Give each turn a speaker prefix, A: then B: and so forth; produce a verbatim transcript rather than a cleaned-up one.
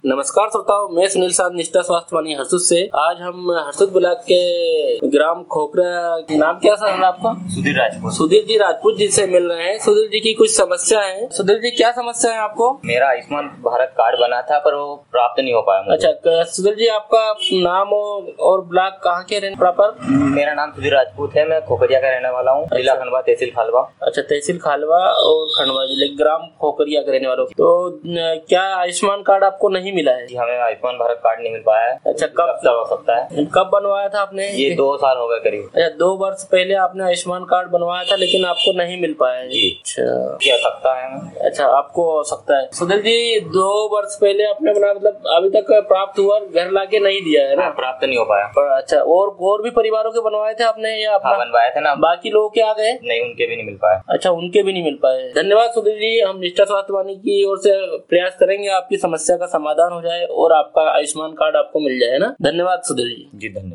A: नमस्कार श्रोताओं, मैं सुनील साध निष्ठा स्वास्थ्य वाणी हरसुद से। आज हम हरसुद ब्लॉक के ग्राम खोखरा, नाम क्या सर आपका?
B: सुधीर राजपूत।
A: सुधीर जी राजपूत जी से मिल रहे हैं। सुधीर जी की कुछ समस्या है। सुधीर जी क्या समस्या है आपको?
B: मेरा आयुष्मान भारत कार्ड बना था पर वो प्राप्त नहीं हो पाया मुझे।
A: अच्छा सुधीर जी, आपका नाम और ब्लॉक कहाँ के रहने प्रॉपर?
B: मेरा नाम सुधीर राजपूत है, मैं खोखरिया का रहने वाला हूँ। जिला खंडवा, तहसील खालवा।
A: अच्छा, तहसील खालवा और खंडवा जिले, ग्राम खोखरिया के रहने वालों। तो क्या आयुष्मान कार्ड आपको नहीं मिला है?
B: हमें आयुष्मान भारत कार्ड नहीं मिल पाया है।
A: अच्छा, कब
B: तक हो सकता है?
A: कब बनवाया था आपने?
B: ये दो साल हो गए करीब।
A: अच्छा, दो वर्ष पहले आपने आयुष्मान कार्ड बनवाया था लेकिन आपको नहीं मिल पाया है।
B: अच्छा, क्या सकता है?
A: अच्छा, आपको हो सकता है। सुधीर जी, दो वर्ष पहले आपने बना, मतलब अभी तक प्राप्त हुआ, घर लाके नहीं दिया है ना?
B: प्राप्त नहीं हो पाया।
A: अच्छा, और और भी परिवारों के बनवाए थे आपने या अपना?
B: हाँ, बनवाए थे ना।
A: बाकी लोगों के आ गए?
B: नहीं, उनके भी नहीं मिल पाए।
A: अच्छा, उनके भी नहीं मिल पाए। धन्यवाद सुधीर जी। हम निष्ठा स्वास्थ्य वाणी की ओर से प्रयास करेंगे आपकी समस्या का समाधान हो जाए और आपका आयुष्मान कार्ड आपको मिल जाए ना। धन्यवाद सुधीर जी।
B: जी धन्यवाद।